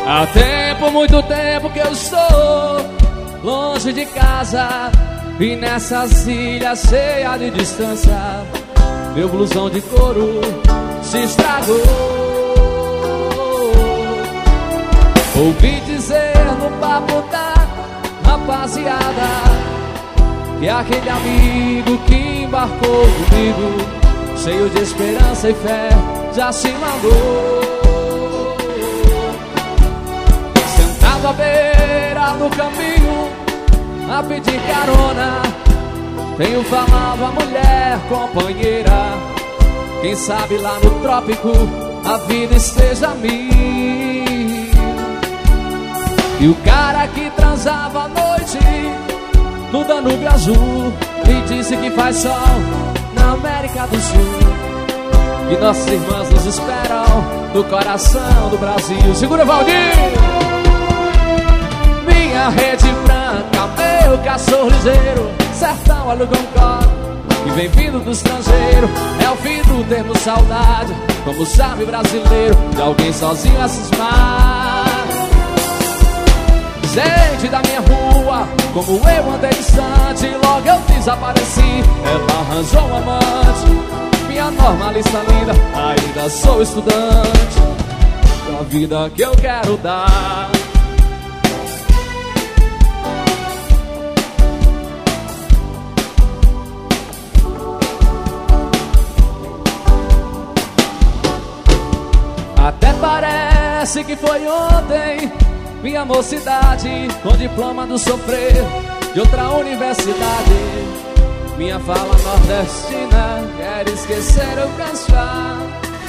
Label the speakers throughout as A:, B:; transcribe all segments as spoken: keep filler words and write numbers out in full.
A: Há tempo, muito tempo que eu estou longe de casa, e nessas ilhas cheias de distância, meu blusão de couro se estragou. Ouvi dizer no papo da rapaziada que aquele amigo que embarcou comigo, cheio de esperança e fé, já se mandou. Sentado à beira do caminho a pedir carona, tenho falado a mulher companheira, quem sabe lá no trópico a vida esteja mil. E o cara que transava à noite no Danúbio Azul me disse que faz sol na América do Sul, e nossas irmãs nos esperam no coração do Brasil. Segura, Valdir! Minha rede branca, meu cachorro ligeiro, sertão, olha o Concorde, que vem vindo do estrangeiro. É o fim do termo saudade, como sabe brasileiro, de alguém sozinho a cismar. Gente da minha rua, como eu andei distante, logo eu desapareci. Ela arranjou um amante, minha normalista linda, ainda sou estudante da vida que eu quero dar. Até parece que foi ontem, minha mocidade, com diploma do sofrer de outra universidade. Minha fala nordestina quer esquecer ou cansar,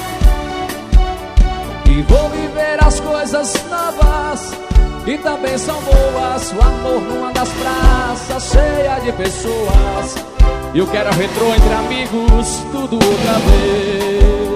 A: e vou viver as coisas novas que também são boas. O amor numa das praças cheia de pessoas, e eu quero retrô entre amigos, tudo outra vez.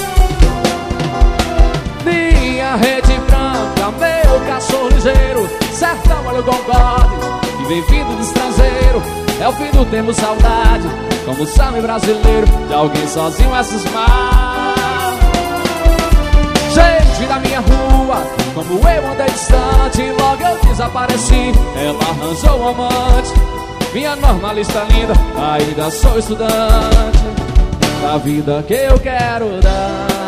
A: Minha rede branca, meu cachorro ligeiro, sertão, olha o Concorde, que vem vindo do estrangeiro. É o fim do termo saudade, como sabe brasileiro, de alguém sozinho a cismar. Gente da minha rua, como eu andei distante, logo eu desapareci. Ela arranjou um amante, minha normalista linda, ainda sou estudante da vida que eu quero dar.